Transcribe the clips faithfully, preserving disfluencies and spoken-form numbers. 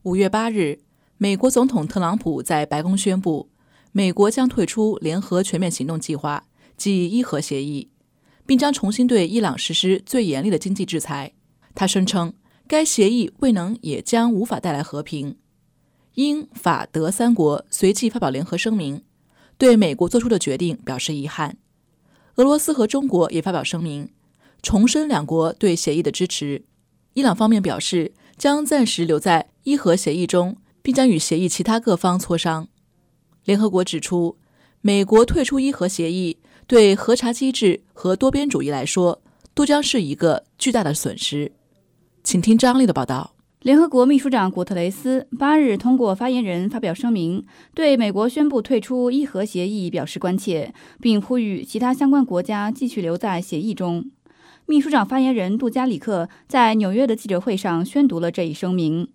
五月八日，美国总统特朗普在白宫宣布，美国将退出联合全面行动计划即伊核协议，并将重新对伊朗实施最严厉的经济制裁。他声称，该协议未能也将无法带来和平。英、法、德三国随即发表联合声明，对美国做出的决定表示遗憾。俄罗斯和中国也发表声明，重申两国对协议的支持。伊朗方面表示，将暂时留在伊核协议中，并将与协议其他各方磋商。联合国指出，美国退出伊核协议对核查机制和多边主义来说，都将是一个巨大的损失。请听张丽的报道。 联合国秘书长古特雷斯八日通过发言人发表声明，对美国宣布退出伊核协议表示关切，并呼吁其他相关国家继续留在协议中。秘书长发言人杜加里克在纽约的记者会上宣读了这一声明。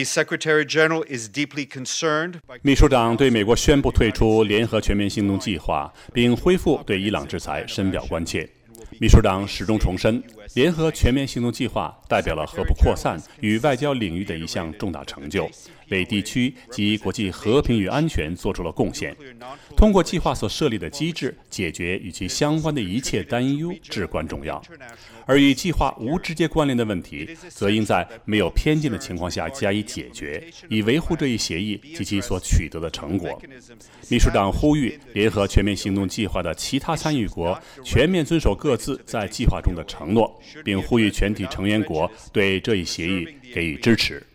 秘书长对美国宣布退出联合全面行动计划并恢复对伊朗制裁深表关切。秘书长始终重申，联合全面行动计划代表了核不扩散与外交领域的一项重大成就，为地区及国际和平与安全做出了贡献。通过计划所设立的机制，解决与其相关的一切担忧至关重要。而与计划无直接关联的问题，则应在没有偏见的情况下加以解决，以维护这一协议及其所取得的成果。秘书长呼吁联合全面行动计划的其他参与国全面遵守各自在计划中的承诺，并呼吁全体成员国对这一协议给予支持。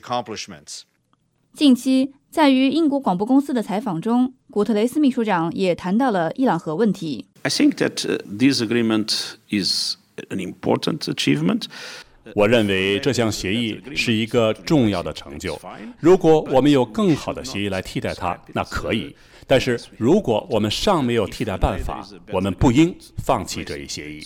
近期，在与英国广播公司的采访中，古特雷斯秘书长也谈到了伊朗核问题。 I think that this agreement is an important achievement. 我认为这项协议是一个重要的成就。如果我们有更好的协议来替代它，那可以。但是如果我们尚没有替代办法，我们不应放弃这一协议。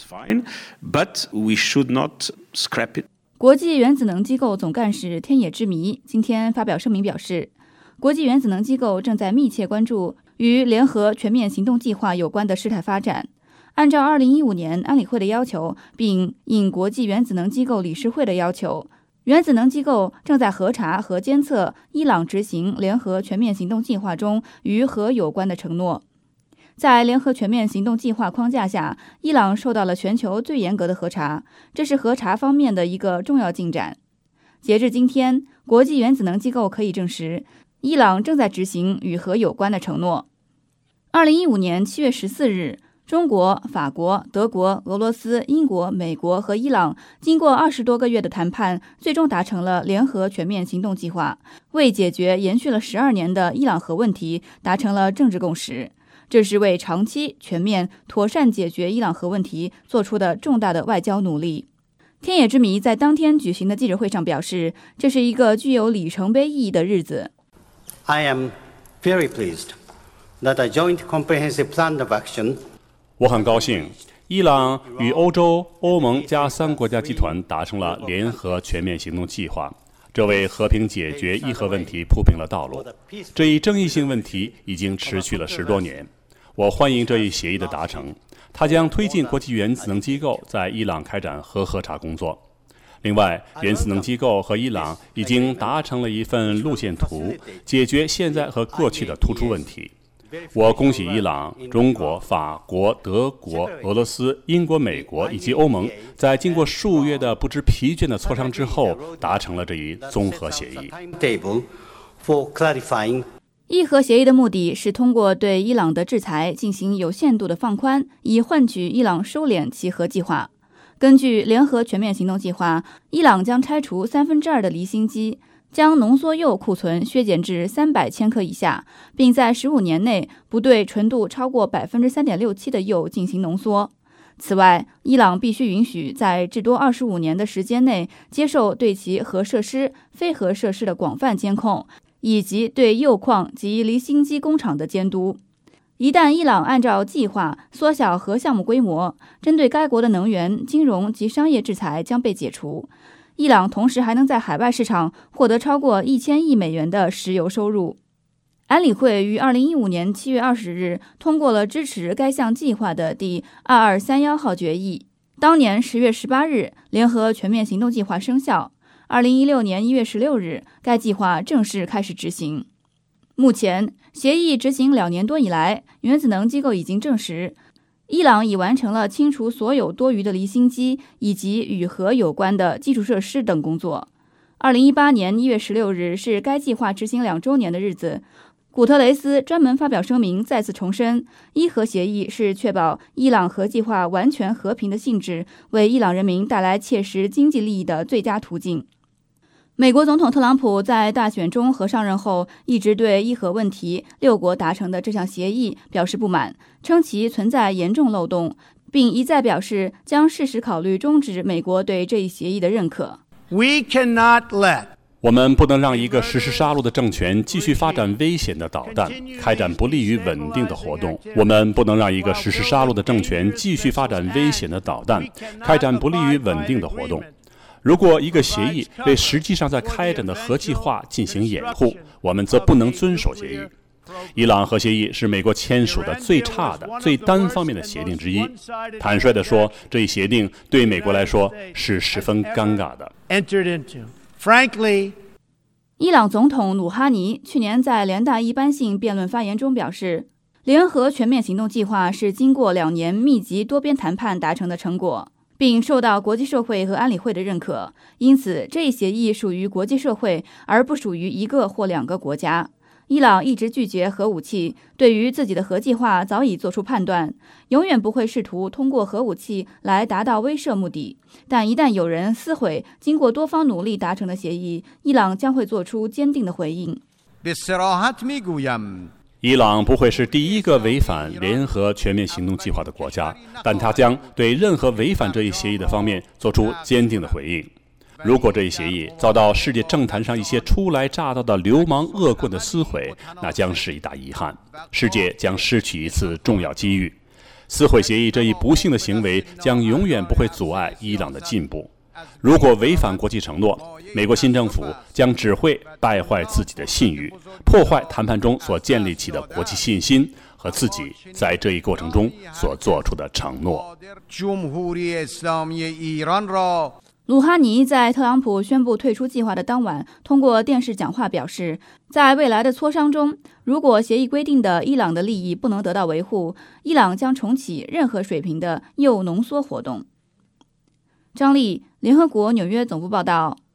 But we should not scrap it. 国际原子能机构总干事天野之弥今天发表声明表示，国际原子能机构正在密切关注与联合全面行动计划有关的事态发展。按照二零一五年安理会的要求，并应国际原子能机构理事会的要求，原子能机构正在核查和监测伊朗执行联合全面行动计划中与核有关的承诺。在联合全面行动计划框架下，伊朗受到了全球最严格的核查，这是核查方面的一个重要进展。截至今天，国际原子能机构可以证实，伊朗正在执行与核有关的承诺。二零一五年七月十四日，中国、法国、德国、俄罗斯、英国、美国和伊朗经过二十多个月的谈判，最终达成了联合全面行动计划，为解决延续了十二年的伊朗核问题达成了政治共识。这是为长期、全面、妥善解决伊朗核问题做出的重大的外交努力。天野之弥在当天举行的记者会上表示，这是一个具有里程碑意义的日子。 I am very pleased that a joint comprehensive plan of action 我很高兴，伊朗与欧洲、欧盟加三国家集团达成了联合全面行动计划，这为和平解决伊核问题铺平了道路。这一争议性问题已经持续了十多年，我欢迎这一协议的达成，它将推进国际原子能机构在伊朗开展核核查工作。另外，原子能机构和伊朗已经达成了一份路线图，解决现在和过去的突出问题。我恭喜伊朗、中国、法国、德国、俄罗斯、英国、美国以及欧盟，在经过数月的不知疲倦的磋商之后，达成了这一综合协议。 伊核协议的目的是通过对伊朗的制裁进行有限度的放宽，以换取伊朗收敛其核计划。根据联合全面行动计划，伊朗将拆除三分之二的离心机，将浓缩铀库存削减至三百千克以下，并在十五年内不对纯度超过 百分之三点六七 的铀进行浓缩。此外，伊朗必须允许在至多二十五年的时间内接受对其核设施、非核设施的广泛监控，以及对铀矿及离心机工厂的监督。一旦伊朗按照计划缩小核项目规模，针对该国的能源、金融及商业制裁将被解除。伊朗同时还能在海外市场获得超过一千亿美元的石油收入。安理会于二零一五年七月二十日通过了支持该项计划的第二二三一号决议。当年十月十八日，联合全面行动计划生效。 二零一六年一月十六日，该计划正式开始执行。目前，协议执行两年多以来，原子能机构已经证实，伊朗已完成了清除所有多余的离心机以及与核有关的基础设施等工作。二零一八年一月十六日是该计划执行两周年的日子。古特雷斯专门发表声明，再次重申，伊核协议是确保伊朗核计划完全和平的性质，为伊朗人民带来切实经济利益的最佳途径。美国总统特朗普在大选中和上任后，一直对伊核问题六国达成的这项协议表示不满，称其存在严重漏洞，并一再表示将适时考虑终止美国对这一协议的认可。 We cannot let 我们不能让一个实施杀戮的政权继续发展危险的导弹，开展不利于稳定的活动。我们不能让一个实施杀戮的政权继续发展危险的导弹，开展不利于稳定的活动。如果一个协议为实际上在开展的核计划进行掩护，我们则不能遵守协议。伊朗核协议是美国签署的最差的、最单方面的协定之一。坦率地说，这一协定对美国来说是十分尴尬的。 Frankly, 伊朗总统鲁哈尼去年在联大一般性辩论发言中表示，联合全面行动计划是经过两年密集多边谈判达成的成果，并受到国际社会和安理会的认可，因此这一协议属于国际社会，而不属于一个或两个国家。伊朗一直拒绝核武器，对于自己的核计划早已做出判断，永远不会试图通过核武器来达到威慑目的。但一旦有人撕毁经过多方努力达成的协议，伊朗将会做出坚定的回应。 伊朗不会是第一个违反联合全面行动计划的国家，但它将对任何违反这一协议的方面做出坚定的回应。如果这一协议遭到世界政坛上一些初来乍到的流氓恶棍的撕毁，那将是一大遗憾，世界将失去一次重要机遇。撕毁协议这一不幸的行为将永远不会阻碍伊朗的进步。如果违反国际承诺，美国新政府将只会败坏自己的信誉，破坏谈判中所建立起的国际信心和自己在这一过程中所做出的承诺。 鲁哈尼在特朗普宣布退出计划的当晚，通过电视讲话表示，在未来的磋商中，如果协议规定的伊朗的利益不能得到维护，伊朗将重启任何水平的铀浓缩活动。张丽，联合国纽约总部报道。